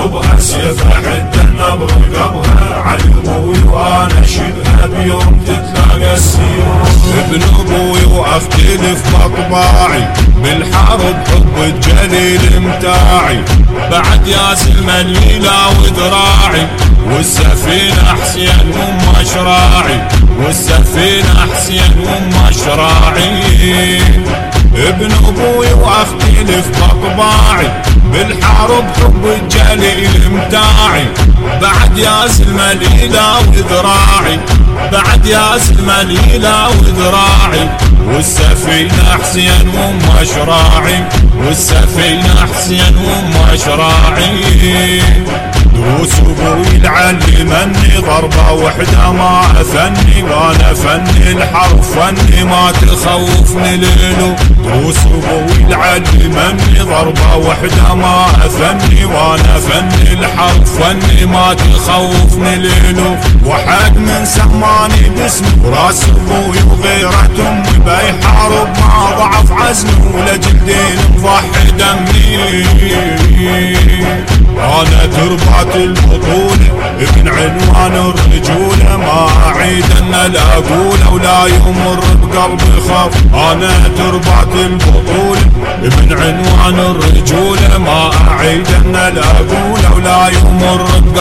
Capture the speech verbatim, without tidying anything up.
وبها سيف حتى النبر قبها علي ابوي وانا شبها بيوم تتلاقى السيوف. ابن ابوي واختلف بطباعي بالحرب حب الجليل متاعي بعد ياس المليلة وذراعي والسفينة حسين وام شراعي والسفينة حسين وام شراعي. ابن ابوي واختلف بطباعي بالحرب حب الجليل متاعي بعد ياس المليلة وذراعي بعد ياس المليلة وذراعي والسفينة حسين وام شراعي والسفينة حسين وام شراعي. دروس ابوي العلمني ضربة وحدة ما اثني وانا فني الحرب فني ما تخوفني ليلو. دروس ابوي العلمني ضربة وحدة ما اثني وانا فني الحرب فني ما تخوفني ليلو. وحد من سماني باسمي وراس ابوي وغيرة امي بيحارب ما ضعف عزمي ولجل دين مضحي دمي. انا تربة البطولة ابن عنوان الرجولة ما اعيد ان لا اقوله ولا يمر بقلبي خاف. انا تربة البطولة ابن عنوان الرجولة ما اعيد ان لا اقوله ولا يمر